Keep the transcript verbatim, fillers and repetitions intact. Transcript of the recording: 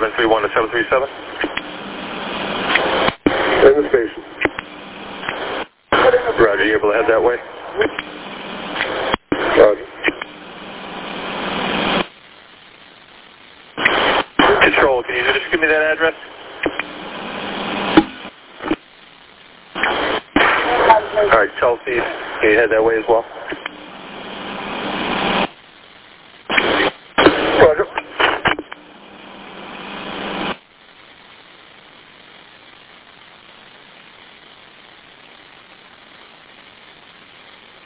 seven three one to seven three seven. In the station. Roger, you able to head that way? Roger. Control, can you just give me that address? All right, Chelsea, can you head that way as well?